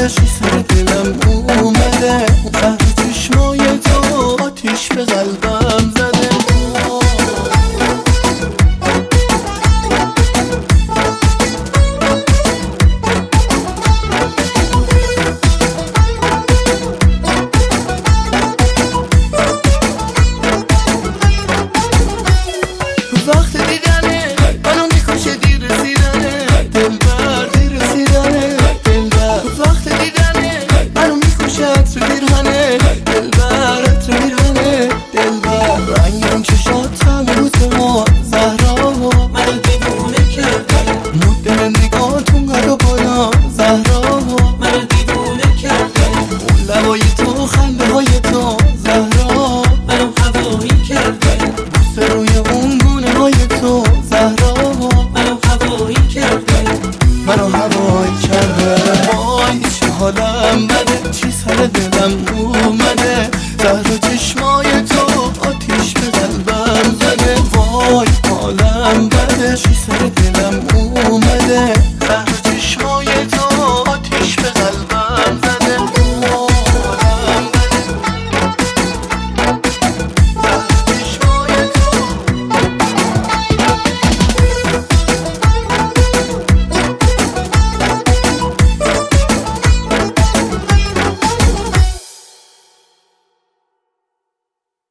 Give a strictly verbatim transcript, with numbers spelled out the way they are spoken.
اومده، چی سر دلم اومده، قهر چشمای تو آتیش به قلبم زده. وقت دیدنه منو میکشه دیر رسیدنه، دلبر دیر رسیدنه، دلبر وقت دیدنه منو میکشه عطر پیرهنه، دلبر عطر پیرهنه، دلبر رنگ اون چشاتم رو تو زهرا منو دیوونه کرده، مدل نگاهتون قد و بالا زهرا منو دیوونه کرده، اون لبای تو خنده های تو زهرا منو هوایی کرده، بوسه روی اون گونه های تو زهرا منو هوایی کرده، منو هوایی کرده. وای چه حالم بده، چی سر دلم اومده، زهرا چشم